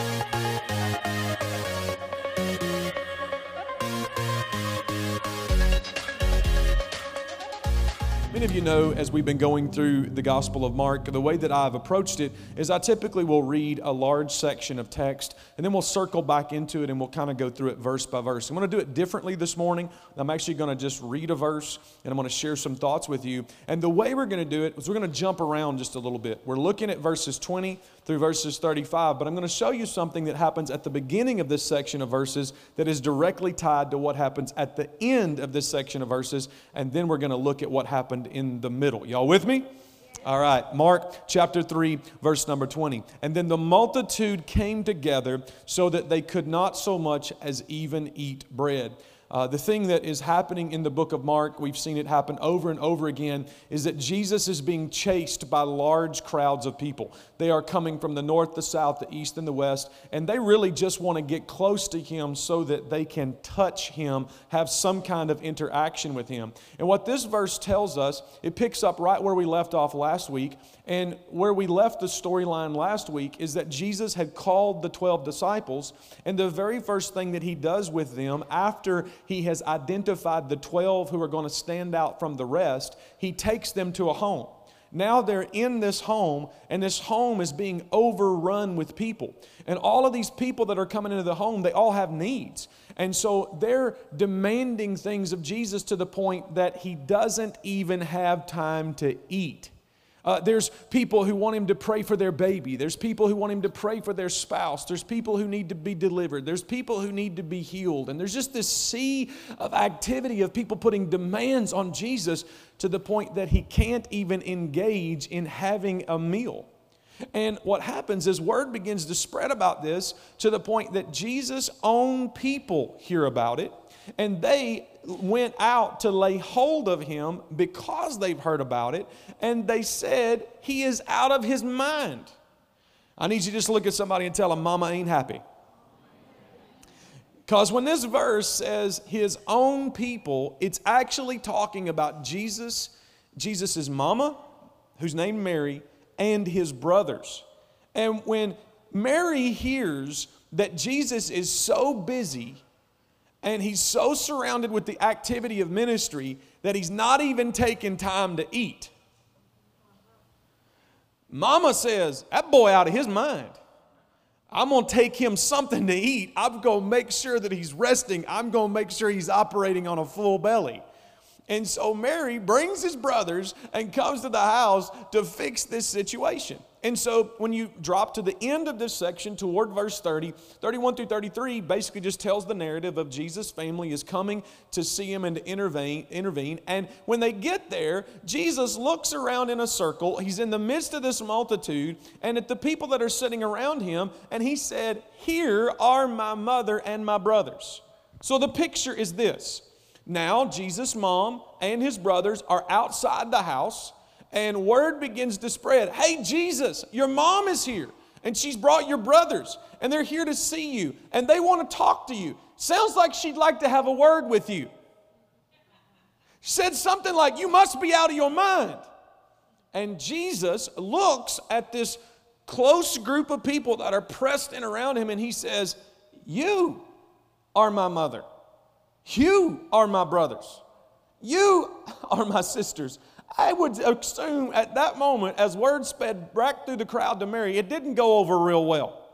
Many of you know, as we've been going through the Gospel of Mark, the way that I've approached it is I typically will read a large section of text, and then we'll circle back into it, and we'll kind of go through it verse by verse. I'm going to do it differently this morning. I'm actually going to just read a verse, and I'm going to share some thoughts with you. And the way we're going to do it is we're going to jump around just a little bit. We're looking at verses 20 through verses 35, but I'm going to show you something that happens at the beginning of this section of verses that is directly tied to what happens at the end of this section of verses, and then we're going to look at what happened in the middle. Y'all with me? All right, Mark chapter 3, verse number 20. And then the multitude came together so that they could not so much as even eat bread. The thing that is happening in the book of Mark, we've seen it happen over and over again, is that Jesus is being chased by large crowds of people. They are coming from the north, the south, the east, and the west, and they really just want to get close to Him so that they can touch Him, have some kind of interaction with Him. And what this verse tells us, it picks up right where we left off last week, and where we left the storyline last week is that Jesus had called the 12 disciples, and the very first thing that He does with them after He has identified the 12 who are going to stand out from the rest, He takes them to a home. Now they're in this home, and this home is being overrun with people. And all of these people that are coming into the home, they all have needs. And so they're demanding things of Jesus to the point that He doesn't even have time to eat. There's people who want Him to pray for their baby. There's people who want Him to pray for their spouse. There's people who need to be delivered. There's people who need to be healed. And there's just this sea of activity of people putting demands on Jesus to the point that He can't even engage in having a meal. And what happens is word begins to spread about this to the point that Jesus' own people hear about it, and they went out to lay hold of Him because they've heard about it, and they said, He is out of His mind. I need you to just look at somebody and tell them, Mama ain't happy. Because when this verse says His own people, it's actually talking about Jesus' mama, who's named Mary, and His brothers. And when Mary hears that Jesus is so busy and He's so surrounded with the activity of ministry that He's not even taking time to eat, Mama says, that boy out of his mind. I'm going to take him something to eat. I'm going to make sure that he's resting. I'm going to make sure he's operating on a full belly. And so Mary brings his brothers and comes to the house to fix this situation. And so when you drop to the end of this section toward verse 30, 31 through 33 basically just tells the narrative of Jesus' family is coming to see Him and to intervene. And when they get there, Jesus looks around in a circle. He's in the midst of this multitude and at the people that are sitting around Him. And He said, here are my mother and my brothers. So the picture is this. Now, Jesus' mom and His brothers are outside the house, and word begins to spread. Hey, Jesus, your mom is here, and she's brought your brothers, and they're here to see you, and they want to talk to you. Sounds like she'd like to have a word with you. She said something like, you must be out of your mind. And Jesus looks at this close group of people that are pressed in around Him, and He says, you are my mother. You are my brothers. You are my sisters. I would assume at that moment, as word sped back through the crowd to Mary, it didn't go over real well.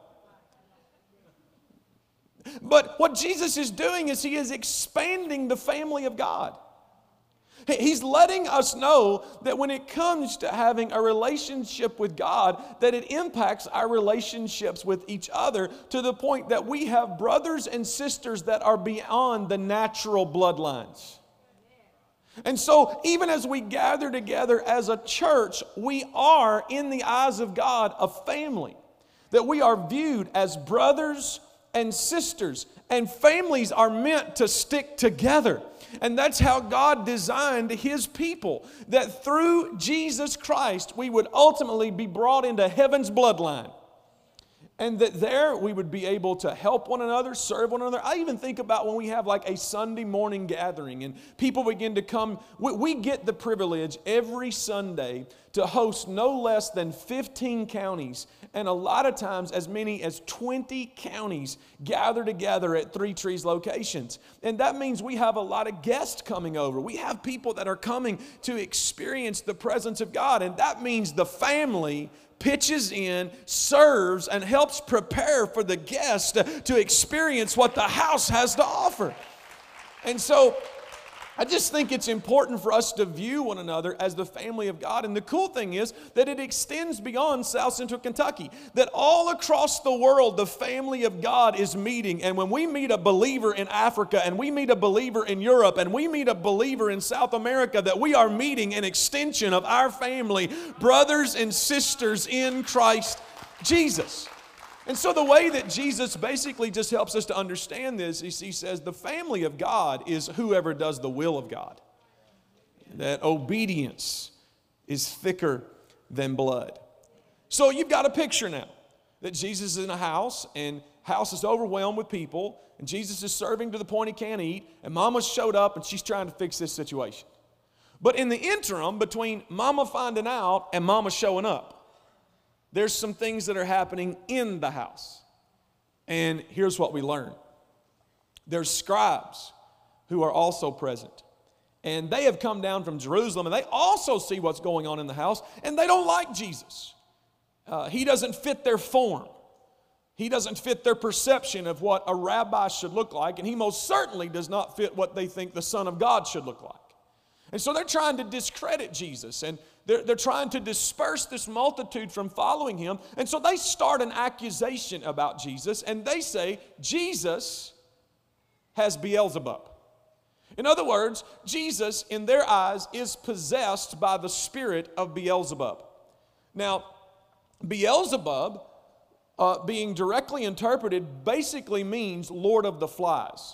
But what Jesus is doing is He is expanding the family of God. He's letting us know that when it comes to having a relationship with God, that it impacts our relationships with each other to the point that we have brothers and sisters that are beyond the natural bloodlines. And so even as we gather together as a church, we are, in the eyes of God, a family. That we are viewed as brothers and sisters. And families are meant to stick together. And that's how God designed His people. That through Jesus Christ, we would ultimately be brought into heaven's bloodline. And that there we would be able to help one another, serve one another. I even think about when we have like a Sunday morning gathering and people begin to come. We get the privilege every Sunday to host no less than 15 counties, and a lot of times as many as 20 counties gather together at Three Trees locations. And that means we have a lot of guests coming over. We have people that are coming to experience the presence of God, and that means the family pitches in, serves, and helps prepare for the guest to experience what the house has to offer. And so I just think it's important for us to view one another as the family of God. And the cool thing is that it extends beyond South Central Kentucky. That all across the world, the family of God is meeting. And when we meet a believer in Africa, and we meet a believer in Europe, and we meet a believer in South America, that we are meeting an extension of our family, brothers and sisters in Christ Jesus. And so the way that Jesus basically just helps us to understand this is he says the family of God is whoever does the will of God. That obedience is thicker than blood. So you've got a picture now that Jesus is in a house, and house is overwhelmed with people, and Jesus is serving to the point he can't eat, and Mama showed up and she's trying to fix this situation. But in the interim between Mama finding out and Mama showing up, there's some things that are happening in the house. And here's what we learn. There's scribes who are also present. And they have come down from Jerusalem, and they also see what's going on in the house, and they don't like Jesus. He doesn't fit their form. He doesn't fit their perception of what a rabbi should look like, and he most certainly does not fit what they think the Son of God should look like. And so they're trying to discredit Jesus, and they're trying to disperse this multitude from following him. And so they start an accusation about Jesus, and they say, Jesus has Beelzebub. In other words, Jesus, in their eyes, is possessed by the spirit of Beelzebub. Now, Beelzebub, being directly interpreted, basically means Lord of the Flies.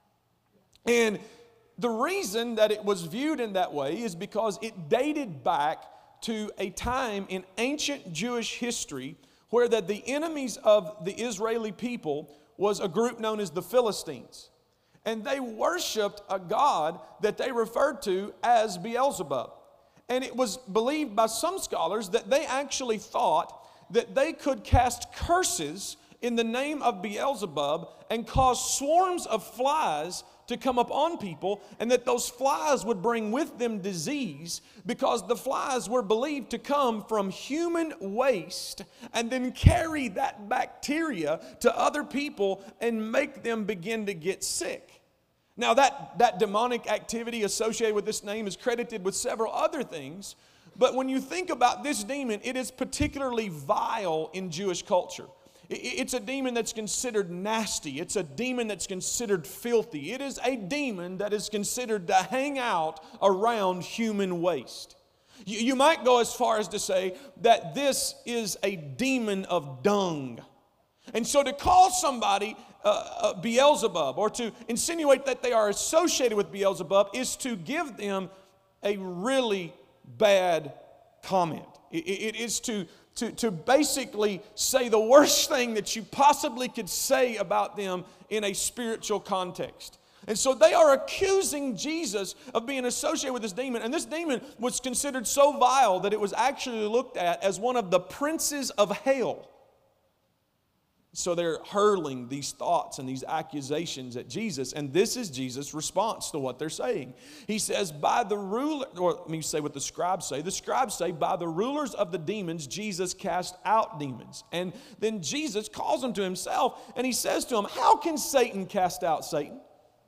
And the reason that it was viewed in that way is because it dated back to a time in ancient Jewish history where that the enemies of the Israeli people was a group known as the Philistines. And they worshiped a god that they referred to as Beelzebub. And it was believed by some scholars that they actually thought that they could cast curses in the name of Beelzebub and cause swarms of flies to come up on people, and that those flies would bring with them disease because the flies were believed to come from human waste and then carry that bacteria to other people and make them begin to get sick. Now that demonic activity associated with this name is credited with several other things, but when you think about this demon, it is particularly vile in Jewish culture. It's a demon that's considered nasty. It's a demon that's considered filthy. It is a demon that is considered to hang out around human waste. You might go as far as to say that this is a demon of dung. And so to call somebody Beelzebub, or to insinuate that they are associated with Beelzebub, is to give them a really bad comment. It is to basically say the worst thing that you possibly could say about them in a spiritual context. And so they are accusing Jesus of being associated with this demon. And this demon was considered so vile that it was actually looked at as one of the princes of hell. So they're hurling these thoughts and these accusations at Jesus. And this is Jesus' response to what they're saying. He says, by the ruler, or let me say what the scribes say. The scribes say, by the rulers of the demons, Jesus cast out demons. And then Jesus calls them to himself, and he says to them, how can Satan cast out Satan?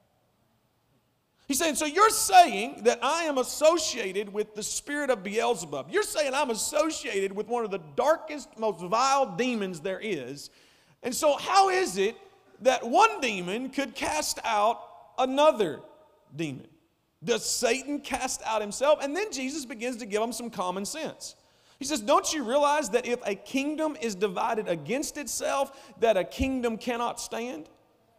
He's saying, so you're saying that I am associated with the spirit of Beelzebub. You're saying I'm associated with one of the darkest, most vile demons there is. And so how is it that one demon could cast out another demon? Does Satan cast out himself? And then Jesus begins to give them some common sense. He says, don't you realize that if a kingdom is divided against itself, that a kingdom cannot stand?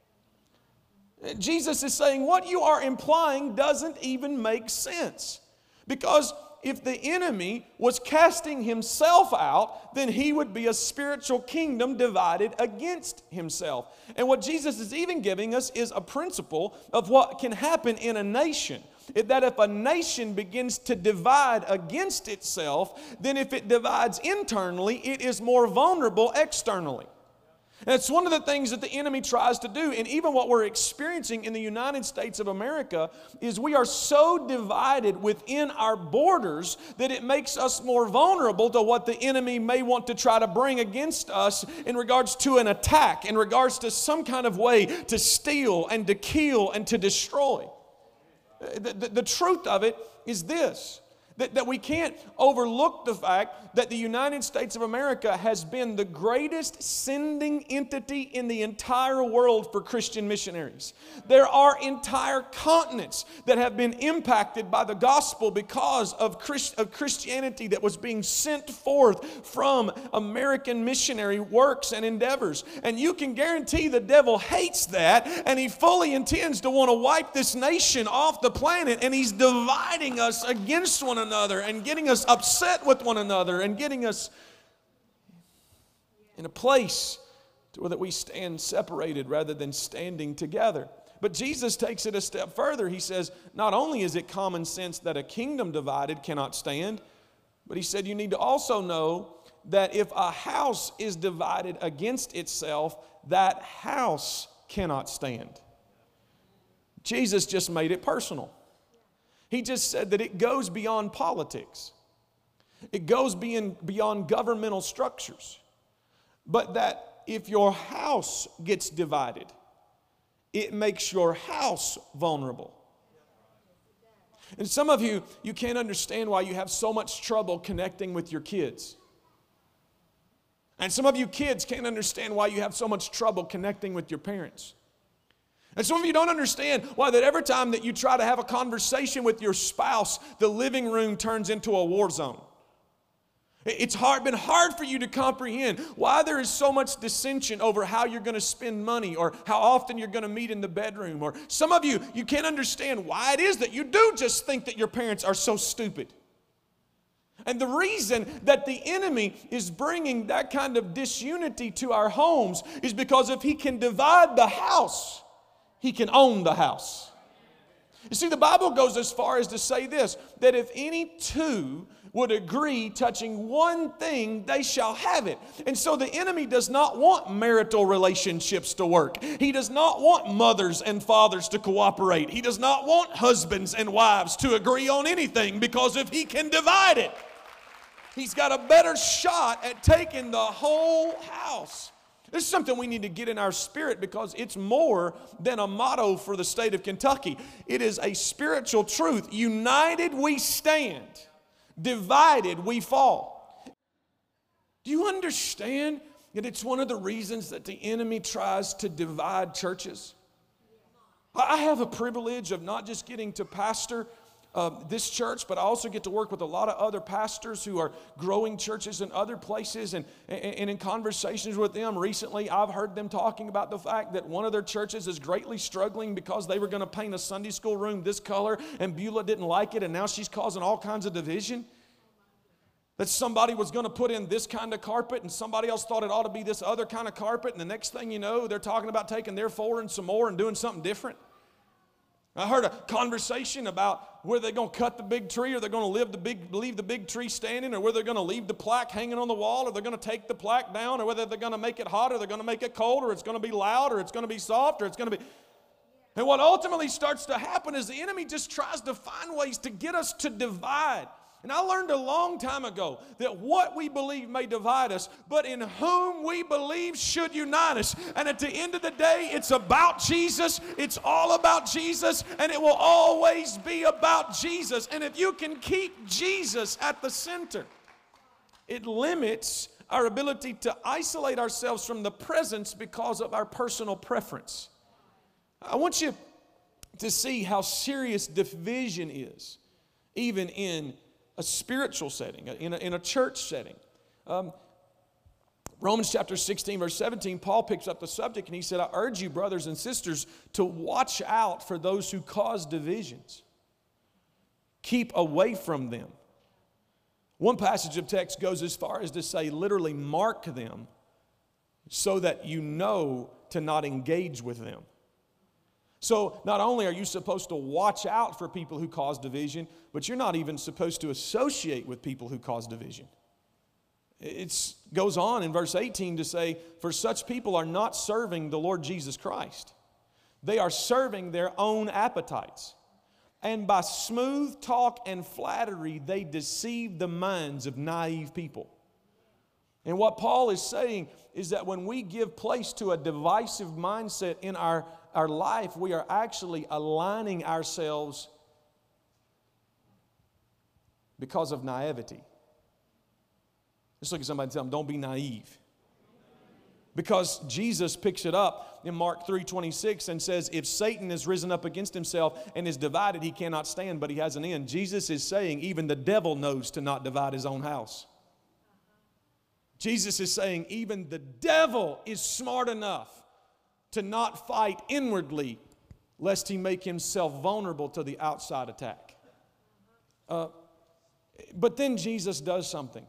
Jesus is saying what you are implying doesn't even make sense. Because if the enemy was casting himself out, then he would be a spiritual kingdom divided against himself. And what Jesus is even giving us is a principle of what can happen in a nation. that if a nation begins to divide against itself, then if it divides internally, it is more vulnerable externally. And it's one of the things that the enemy tries to do. And even what we're experiencing in the United States of America is we are so divided within our borders that it makes us more vulnerable to what the enemy may want to try to bring against us in regards to an attack, in regards to some kind of way to steal and to kill and to destroy. The truth of it is this. That we can't overlook the fact that the United States of America has been the greatest sending entity in the entire world for Christian missionaries. There are entire continents that have been impacted by the gospel because of Christianity that was being sent forth from American missionary works and endeavors. And you can guarantee the devil hates that, and he fully intends to want to wipe this nation off the planet, and he's dividing us against one another and getting us upset with one another and getting us in a place to where that we stand separated rather than standing together. But Jesus takes it a step further. He says, not only is it common sense that a kingdom divided cannot stand, but he said you need to also know that if a house is divided against itself, that house cannot stand. Jesus just made it personal. He just said that it goes beyond politics. It goes beyond governmental structures. But that if your house gets divided, it makes your house vulnerable. And some of you can't understand why you have so much trouble connecting with your kids. And some of you kids can't understand why you have so much trouble connecting with your parents. And some of you don't understand why that every time that you try to have a conversation with your spouse, the living room turns into a war zone. It's been hard for you to comprehend why there is so much dissension over how you're going to spend money or how often you're going to meet in the bedroom. Or some of you can't understand why it is that you do just think that your parents are so stupid. And the reason that the enemy is bringing that kind of disunity to our homes is because if he can divide the house, he can own the house. You see, the Bible goes as far as to say this, that if any two would agree touching one thing, they shall have it. And so the enemy does not want marital relationships to work. He does not want mothers and fathers to cooperate. He does not want husbands and wives to agree on anything, because if he can divide it, he's got a better shot at taking the whole house. This is something we need to get in our spirit, because it's more than a motto for the state of Kentucky. It is a spiritual truth. United we stand, divided we fall. Do you understand that it's one of the reasons that the enemy tries to divide churches? I have a privilege of not just getting to pastor this church, but I also get to work with a lot of other pastors who are growing churches in other places, and in conversations with them recently, I've heard them talking about the fact that one of their churches is greatly struggling because they were going to paint a Sunday school room this color, and Beulah didn't like it, and now she's causing all kinds of division. That somebody was going to put in this kind of carpet, and somebody else thought it ought to be this other kind of carpet, and the next thing you know, they're talking about taking their floor and some more and doing something different. I heard a conversation about whether they're going to cut the big tree, or they're going to leave the big tree standing, or whether they're going to leave the plaque hanging on the wall, or they're going to take the plaque down, or whether they're going to make it hot, or they're going to make it cold, or it's going to be loud, or it's going to be soft, or it's going to be... And what ultimately starts to happen is the enemy just tries to find ways to get us to divide. And I learned a long time ago that what we believe may divide us, but in whom we believe should unite us. And at the end of the day, it's about Jesus. It's all about Jesus, and it will always be about Jesus. And if you can keep Jesus at the center, it limits our ability to isolate ourselves from the presence because of our personal preference. I want you to see how serious division is, even in a spiritual setting, in a church setting. Romans chapter 16, verse 17, Paul picks up the subject, and he said, I urge you, brothers and sisters, to watch out for those who cause divisions. Keep away from them. One passage of text goes as far as to say, literally mark them so that you know to not engage with them. So not only are you supposed to watch out for people who cause division, but you're not even supposed to associate with people who cause division. It goes on in verse 18 to say, for such people are not serving the Lord Jesus Christ. They are serving their own appetites. And by smooth talk and flattery, they deceive the minds of naive people. And what Paul is saying is that when we give place to a divisive mindset in our life, we are actually aligning ourselves because of naivety. Just look at somebody and tell them, don't be naive. Because Jesus picks it up in Mark 3:26 and says, if Satan is risen up against himself and is divided, he cannot stand, but he has an end. Jesus is saying even the devil knows to not divide his own house. Jesus is saying even the devil is smart enough to not fight inwardly lest he make himself vulnerable to the outside attack. But then Jesus does something.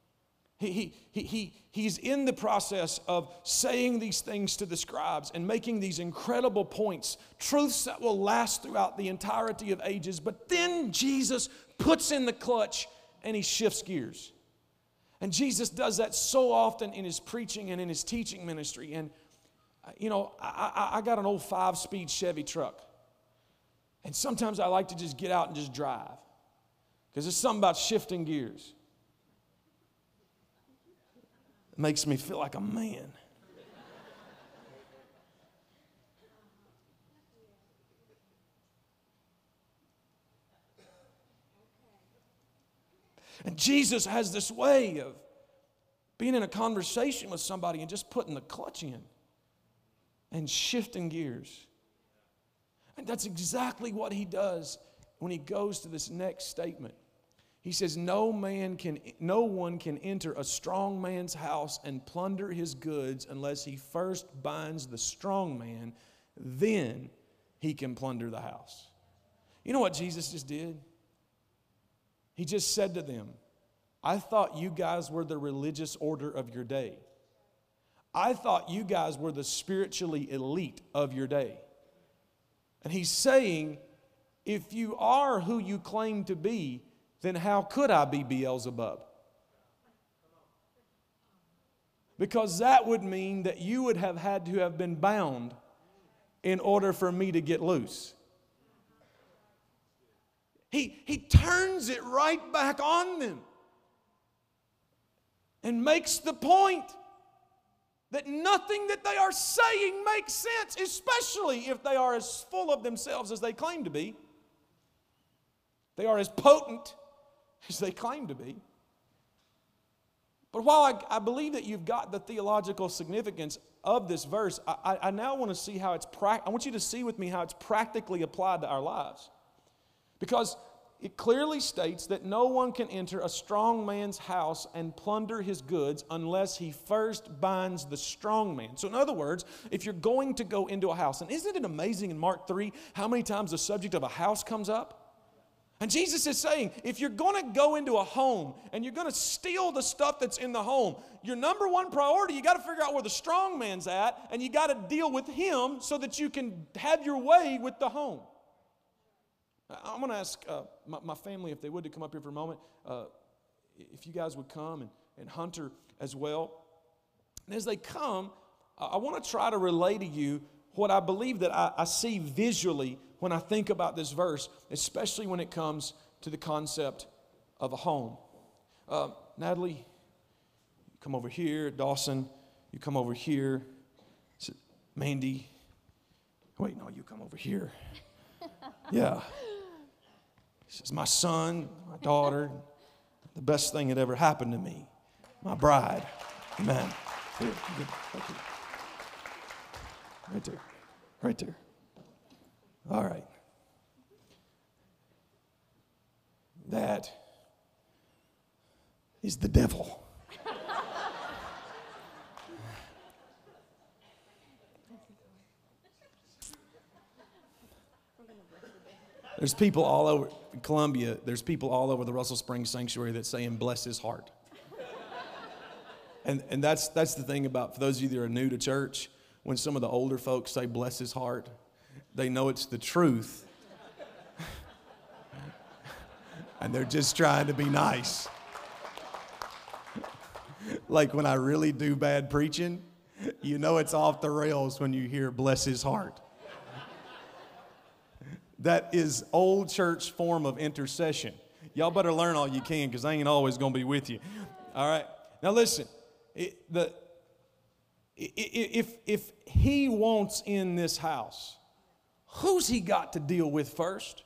He's in the process of saying these things to the scribes and making these incredible points, truths that will last throughout the entirety of ages. But then Jesus puts in the clutch and he shifts gears. And Jesus does that so often in his preaching and in his teaching ministry. And, you know, I got an old 5-speed Chevy truck. And sometimes I like to just get out and just drive. Because there's something about shifting gears. It makes me feel like a man. And Jesus has this way of being in a conversation with somebody and just putting the clutch in and shifting gears. And that's exactly what he does when he goes to this next statement. He says, no one can enter a strong man's house and plunder his goods unless he first binds the strong man, then he can plunder the house. You know what Jesus just did? He just said to them, I thought you guys were the religious order of your day. I thought you guys were the spiritually elite of your day. And he's saying, if you are who you claim to be, then how could I be Beelzebub? Because that would mean that you would have had to have been bound in order for me to get loose. He turns it right back on them and makes the point that nothing that they are saying makes sense, especially if they are as full of themselves as they claim to be. They are as potent as they claim to be. But while I believe that you've got the theological significance of this verse, I now want to see how I want you to see with me how it's practically applied to our lives. Because it clearly states that no one can enter a strong man's house and plunder his goods unless he first binds the strong man. So in other words, if you're going to go into a house, and isn't it amazing in Mark 3 how many times the subject of a house comes up? And Jesus is saying, if you're going to go into a home and you're going to steal the stuff that's in the home, your number one priority, you got to figure out where the strong man's at, and you got to deal with him so that you can have your way with the home. I'm going to ask my family if they would to come up here for a moment. If you guys would come, and Hunter as well. And as they come, I want to try to relay to you what I believe that I see visually when I think about this verse, especially when it comes to the concept of a home. Natalie, you come over here. Dawson, you come over here. Mandy, wait, no, you come over here. Yeah. This is my son, my daughter, the best thing that ever happened to me, my bride. Amen. Here, right there. Right there. All right. That is the devil. There's people all over Columbia, there's people all over the Russell Springs Sanctuary that say, and bless his heart. And that's the thing about, for those of you that are new to church, when some of the older folks say, bless his heart, they know it's the truth. And they're just trying to be nice. Like when I really do bad preaching, you know it's off the rails when you hear bless his heart. That is old church form of intercession. Y'all better learn all you can because I ain't always going to be with you. All right. Now listen, if he wants in this house, who's he got to deal with first?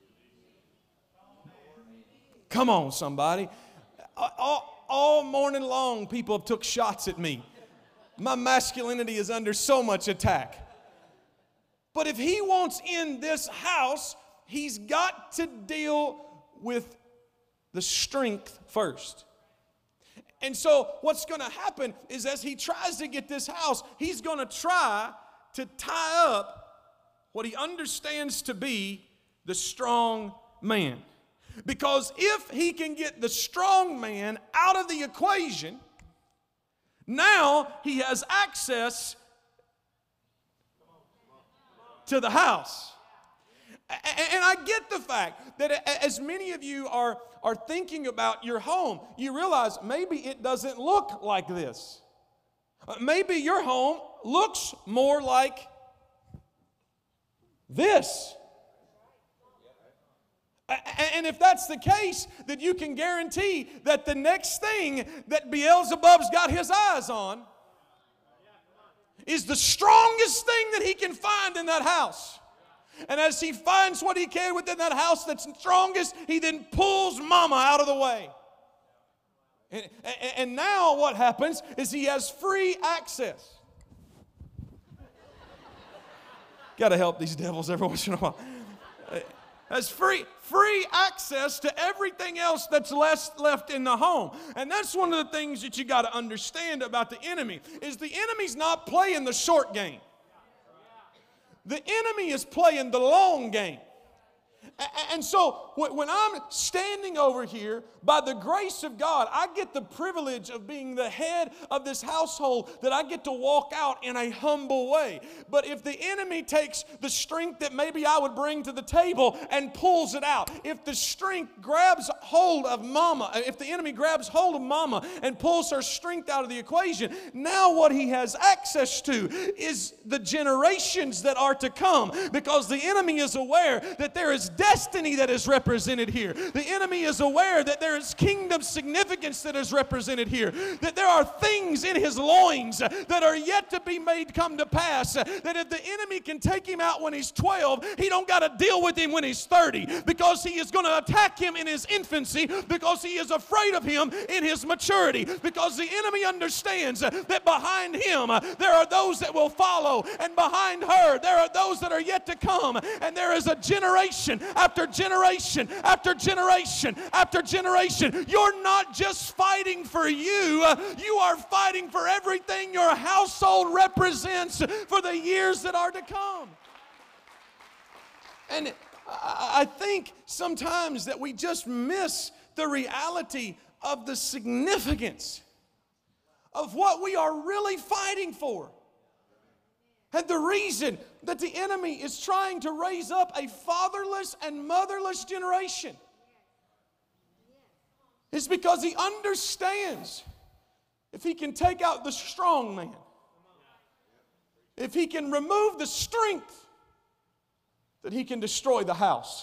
Come on, somebody. All morning long, people have took shots at me. My masculinity is under so much attack. But if he wants in this house, he's got to deal with the strength first. And so what's going to happen is as he tries to get this house, he's going to try to tie up what he understands to be the strong man. Because if he can get the strong man out of the equation, now he has access to the house. And I get the fact that as many of you are thinking about your home, you realize maybe it doesn't look like this. Maybe your home looks more like this. And if that's the case, then you can guarantee that the next thing that Beelzebub's got his eyes on is the strongest thing that he can find in that house. And as he finds what he can within that house that's strongest, he then pulls mama out of the way. And now what happens is he has free access. Got to help these devils every once in a while. Has free access to everything else that's left in the home. And that's one of the things that you got to understand about the enemy, is the enemy's not playing the short game. The enemy is playing the long game. And so when I'm standing over here, by the grace of God, I get the privilege of being the head of this household, that I get to walk out in a humble way. But if the enemy takes the strength that maybe I would bring to the table and pulls it out, if the strength grabs hold of mama, if the enemy grabs hold of mama and pulls her strength out of the equation, now what he has access to is the generations that are to come, because the enemy is aware that there is destiny that is represented here. The enemy is aware that there is kingdom significance that is represented here, that there are things in his loins that are yet to be made come to pass, that if the enemy can take him out when he's 12, he don't got to deal with him when he's 30, because he is going to attack him in his infancy, because he is afraid of him in his maturity, because the enemy understands that behind him there are those that will follow, and behind her there are those that are yet to come, and there is a generation after generation after generation after generation. You're not just fighting for you, you are fighting for everything your household represents for the years that are to come. And I think sometimes that we just miss the reality of the significance of what we are really fighting for. And the reason that the enemy is trying to raise up a fatherless and motherless generation is because he understands if he can take out the strong man, if he can remove the strength, that he can destroy the house.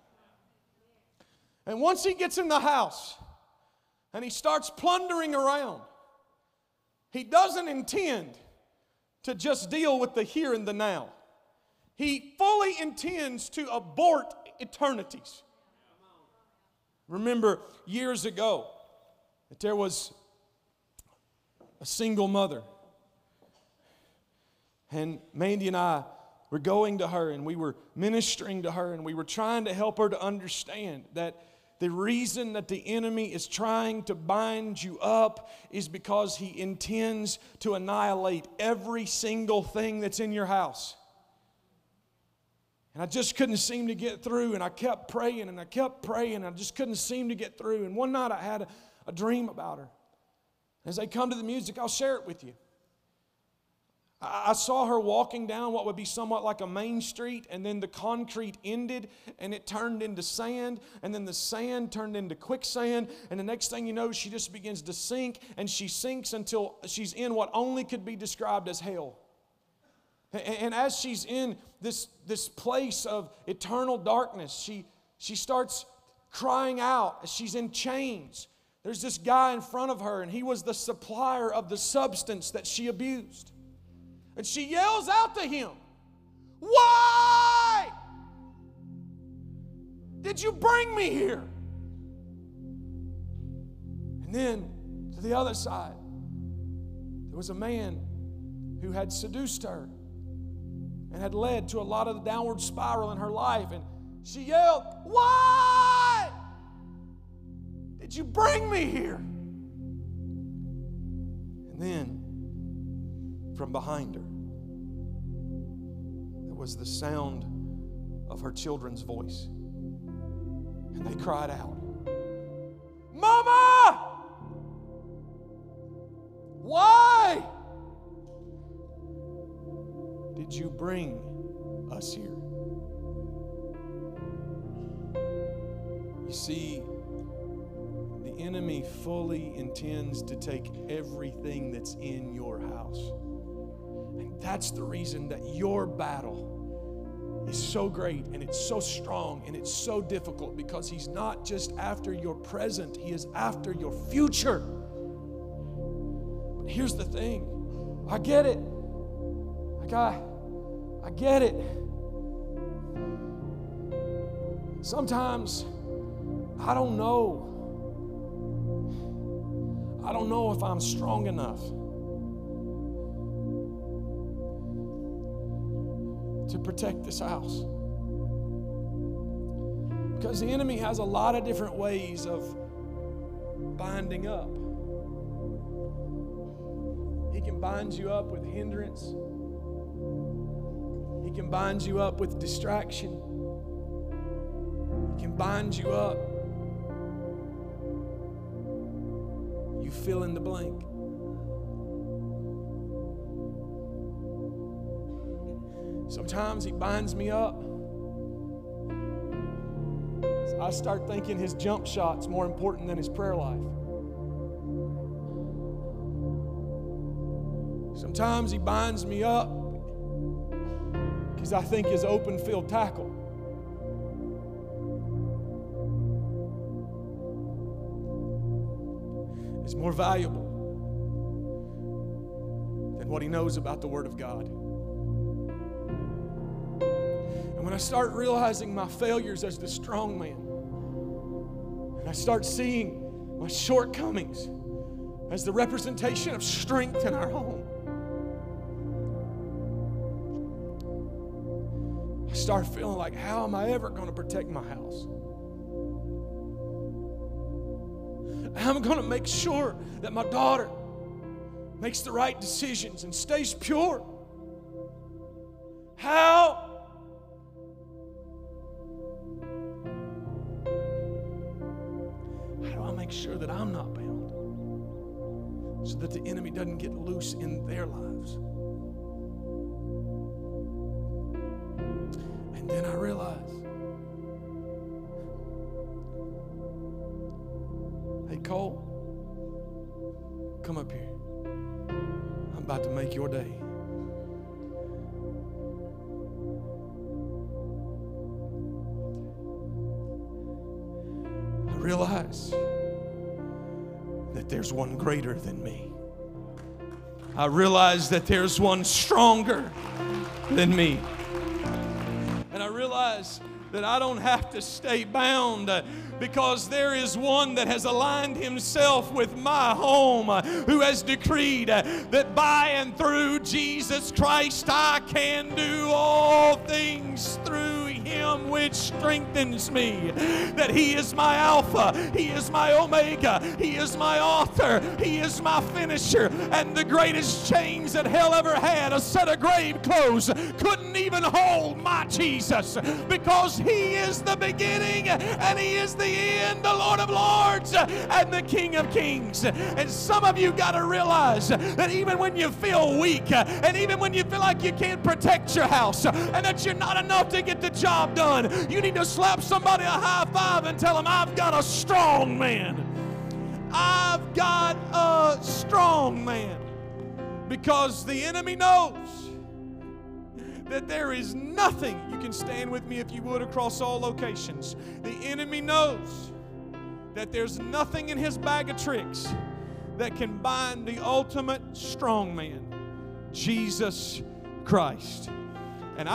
And once he gets in the house and he starts plundering around, he doesn't intend to just deal with the here and the now. He fully intends to abort eternities. Remember years ago that there was a single mother, and Mandy and I were going to her and we were ministering to her and we were trying to help her to understand that the reason that the enemy is trying to bind you up is because he intends to annihilate every single thing that's in your house. And I just couldn't seem to get through, and I kept praying and I kept praying, and I just couldn't seem to get through. And one night I had a dream about her. As I come to the music, I'll share it with you. I saw her walking down what would be somewhat like a main street, and then the concrete ended and it turned into sand, and then the sand turned into quicksand, and the next thing you know, she just begins to sink, and she sinks until she's in what only could be described as hell. And as she's in this place of eternal darkness, she starts crying out. She's in chains. There's this guy in front of her, and he was the supplier of the substance that she abused. And she yells out to him, "Why did you bring me here?" And then to the other side, there was a man who had seduced her and had led to a lot of the downward spiral in her life. And she yelled, "Why did you bring me here?" And then from behind her, there was the sound of her children's voice. And they cried out, "Mama! Why did you bring us here?" You see, the enemy fully intends to take everything that's in your house. And that's the reason that your battle is so great and it's so strong and it's so difficult, because he's not just after your present, he is after your future. But here's the thing. I get it. I get it. Sometimes I don't know if I'm strong enough to protect this house. Because the enemy has a lot of different ways of binding up. He can bind you up with hindrance. He can bind you up with distraction. He can bind you up. You fill in the blank. Sometimes he binds me up. So I start thinking his jump shot's more important than his prayer life. Sometimes he binds me up because I think his open field tackle is more valuable than what he knows about the Word of God. And when I start realizing my failures as the strong man, and I start seeing my shortcomings as the representation of strength in our home, I start feeling like, how am I ever going to protect my house? I'm going to make sure that my daughter makes the right decisions and stays pure. How? How do I make sure that I'm not bound so that the enemy doesn't get loose in their lives? And then I realize, hey, Cole, come up here. I'm about to make your day. I realize that there's one greater than me. I realize that there's one stronger than me. And I realize that I don't have to stay bound, because there is one that has aligned himself with my home, who has decreed that by and through Jesus Christ I can do all things through him Him which strengthens me. That He is my Alpha, He is my Omega, He is my author, He is my finisher. And the greatest chains that hell ever had, a set of grave clothes, couldn't even hold my Jesus, because He is the beginning and He is the end, the Lord of Lords and the King of Kings. And some of you got to realize that even when you feel weak, and even when you feel like you can't protect your house, and that you're not enough to get the job done, you need to slap somebody a high five and tell them, I've got a strong man. I've got a strong man. Because the enemy knows that there is nothing, you can stand with me if you would across all locations. The enemy knows that there's nothing in his bag of tricks that can bind the ultimate strong man, Jesus Christ. And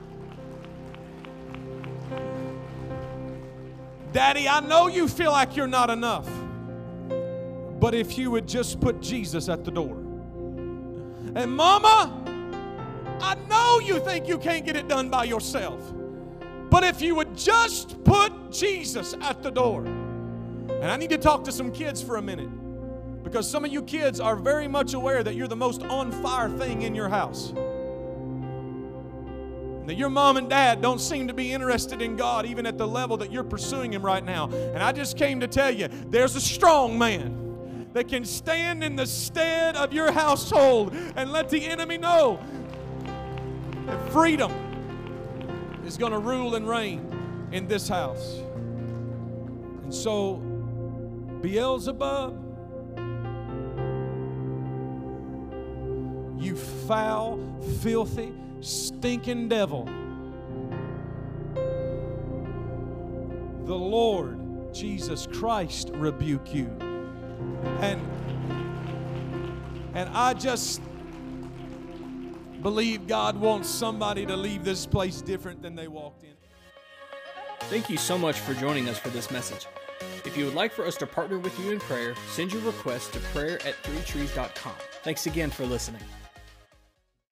Daddy, I know you feel like you're not enough, but if you would just put Jesus at the door. And Mama, I know you think you can't get it done by yourself, but if you would just put Jesus at the door. And I need to talk to some kids for a minute, because some of you kids are very much aware that you're the most on fire thing in your house. That your mom and dad don't seem to be interested in God even at the level that you're pursuing Him right now. And I just came to tell you, there's a strong man that can stand in the stead of your household and let the enemy know that freedom is going to rule and reign in this house. And so, Beelzebub, you foul, filthy, stinking devil, the Lord Jesus Christ rebuke you. And I just believe God wants somebody to leave this place different than they walked in. Thank you so much for joining us for this message. If you would like for us to partner with you in prayer, send your request to prayer@threetrees.com. Thanks again for listening.